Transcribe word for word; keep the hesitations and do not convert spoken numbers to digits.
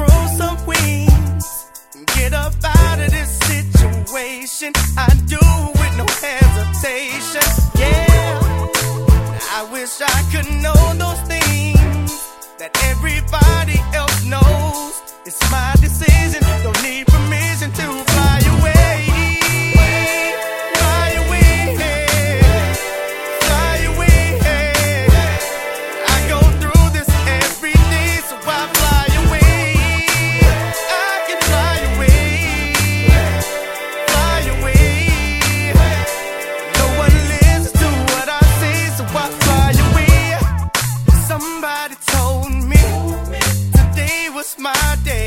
grow some wings and get up out of this situation. I do with no hesitation. Yeah, I wish I could know those things that everybody else knows. It's my decision, don't need permission to fly away. Fly away, fly away. I go through this every day, so I fly away. I can fly away, fly away. No one listens to what I say, so I fly away. Somebody told me today was my day.